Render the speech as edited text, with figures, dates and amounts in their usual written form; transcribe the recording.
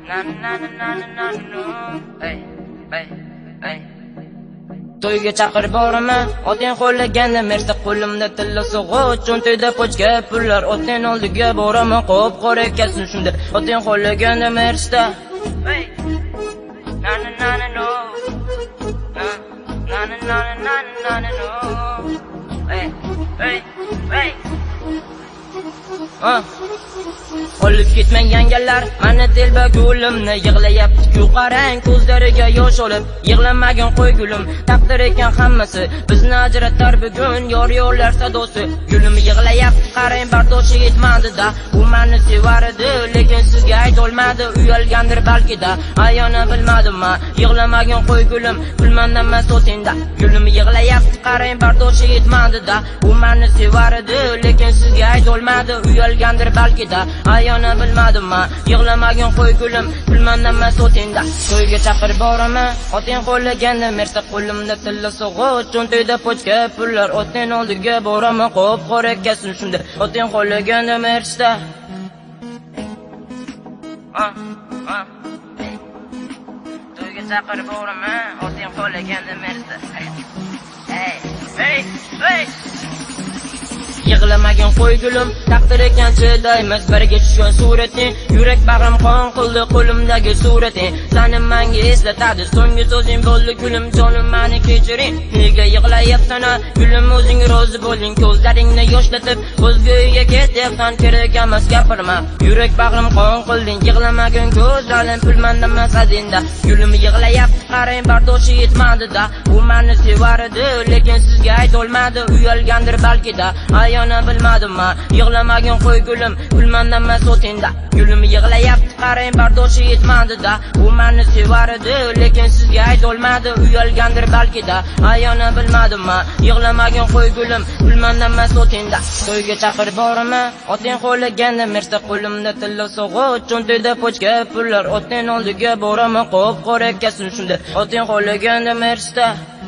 To'yga chaqirib boraman, otang qo'llaganda mersa qo'limda tilla sog'och, cho'ntagida pochka pullar, otang oldiga boraman, qo'p qora ekkasin shunda, otang qo'llaganda mersa. Olib ketmang yangalar, mana telba gulimni yig'layapti-ku qarang, ko'zlariga yosh olib, yig'lamagin qo'y gulim, taqdir ekan hammasi, bizni ajratar bugun yor-yorlar sadosi. Gulim yig'layapti, qarang, bardoshi yetmadi-da, u meni sevar edi, lekin sizga aytolmadi, uyalgandir balki-da, ayona bilmadim-ma, yig'lamagin qo'y gulim, pulmandan mas o'tingda. Gulim yig'layapti, qarang, bardoshi yetmadi-da, u meni sevar edi, lekin sizga aytolmadi, uyalgandir balki-da, ayona bilmadim-ma, yig'lamagin qo'y gulim, pulmandan mas o'tingda. To'yga chaqirib boraman, otang qo'llaganda mersa qo'limda tilla sog'och, cho'ntagida pochka pullar, otang oldiga boraman, qo'p qora ekkasin shunda, otang qo'llaganda mersa. To'yga chaqirib boraman, otang qo'llaganda mersa. Yig'lamagin qo'y gulim, taqdir ekan chidaymiz birga tushgan surating, yurak bag'rim qon qildi qo'limdagi surating, seni menga eslatadi so'nggi so'zing bo'ldi gulim, jonim meni kechiring, nega yig'layapsan gulim, o'zing rozi bo'ling, ko'zlaringni yoshlatib o'zga uyga ketyapsan, kerak emas gapirma, yurak bag'rim qon qilding, yig'lamagin ko'zlarim, pulmandan mas adinda. Gulim yig'layapti, qarang, bardoshi yetmadi-da, u meni sevar edi, lekin sizga aytolmadi, uyalgandir balki-da, ayona bilmadim-ma, yig'lamagin qo'y gulim, pulmandan mas o'tingda. Gulim yig'layapti, qarang, bardoshi yetmadi-da, u meni sevar edi, lekin sizga aytolmadi, uyalgandir balki-da, ayona bilmadim-ma, yig'lamagin qo'y gulim, pulmandan mas o'tingda. To'yga chaqirib boraman, otang qo'llaganda mersa qo'limda tilla sog'och, cho'ntagida pochka pullar, otang oldiga boraman, qo'p qora ekkasin shunda, otang qo'llaganda mersa.